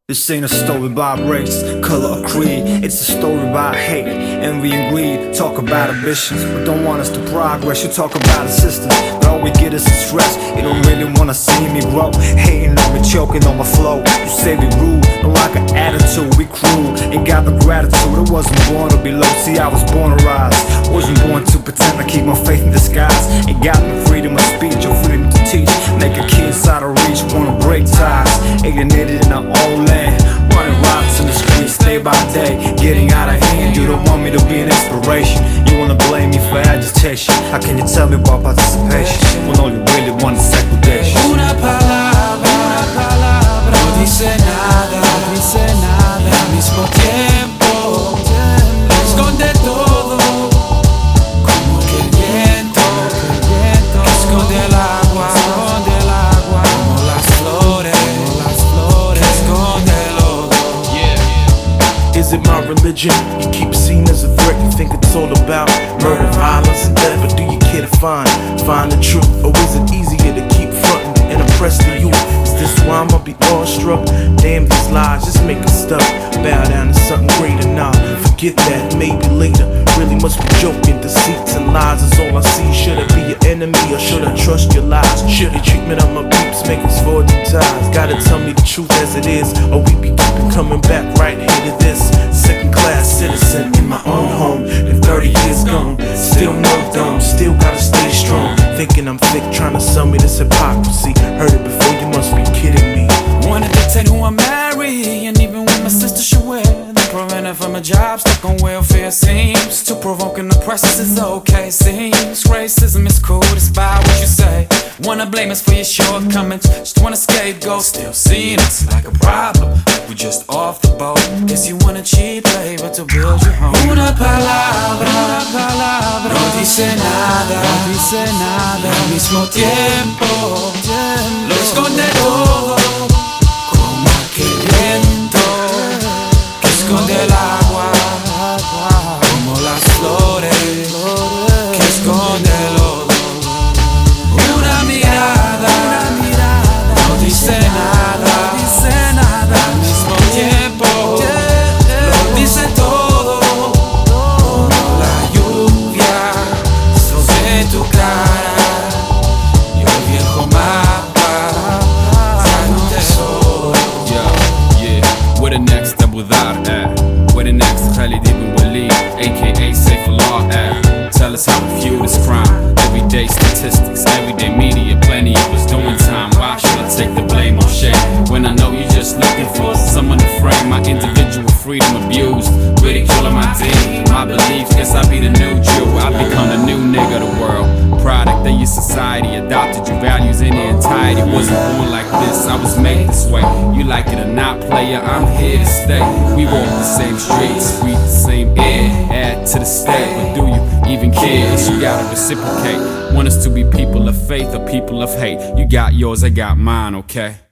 This ain't a story about race, color, or creed. It's a story about hate, envy, and greed. Talk about ambitions, but don't want us to progress. You talk about assistance, but all we get is the stress. You don't really wanna see me grow. Hating on me, choking on my flow. You say we rude, don't like an attitude. We cruel, ain't got the gratitude. I wasn't born to be low, see I was born to rise. Wasn't born to pretend I keep my faith in disguise. Ain't got no freedom of speech or freedom to teach. Make a kid out of reach, wanna break ties. Alienated in our own land. Running rocks in the streets day by day, getting out of hand. You don't want me to be an inspiration. You wanna blame me for agitation. How can you tell me about participation when all you really want is segregation? Una palabra no dice nada, al mismo tiempo esconde todo, como que el viento que esconde el agua, como las flores que esconde el lodo. Is it my religion? You keep seen as a threat, you think it's all about murder, violence, and death. But do you care to find the truth? Or is it easier to keep fronting and oppress the youth? Is this why I'ma be awestruck? Damn, these lies just make us stuck. Bow down to something greater now. Forget that, maybe later. Really must be joking. Deceits and lies is all I see. Should I be your enemy or should I trust your lies? Should the treatment of my peeps make us forge and ties? Gotta tell me the truth as it is, or we be keeping coming back right here to this. Second class citizen in my own home. If 30 years gone, still no dome, still gotta stay strong. Thinking I'm thick, trying to sell me this hypocrisy. Heard it before, you must be kidding me. Wanna dictate who I marry, and even when my sister should wear, then prevented from a job, stuck on welfare. Seems too provoking, the process is okay. Seems racism is cool, despite what you say. Wanna blame us for your shortcomings, just wanna scapegoat. Still seeing us like a problem, like we just off the boat. Guess you want a cheap labor to build your home. Una palabra no dice nada, al mismo tiempo lo esconde todo, como aquel viento que esconde el agua, como las flores que esconde el lodo. Una mirada no dice nada, al mismo tiempo lo dice todo, como la lluvia sobre tu cara y el viejo mapa trae un tesoro. We're the next Abu Dhar at. We're the next Khalid ibn Walid, aka Saifullah at. Tell us how we view this crime. Everyday statistics, everyday media, plenty of us doing time. Why should I take the blame or shame when I know you're just looking for someone to frame my individual freedom abused, ridiculing my deed, my beliefs? Guess I be the new Jew, I become the new nigga of the world. Product of your society, adopted your values in their entirety. Wasn't born like this, I was made this way. You like it or not, player, I'm here to stay. We walk the same streets, breathe the same air, add to the state. But do you even care? You gotta reciprocate. Want us to be people of faith or people of hate? You got yours, I got mine, okay?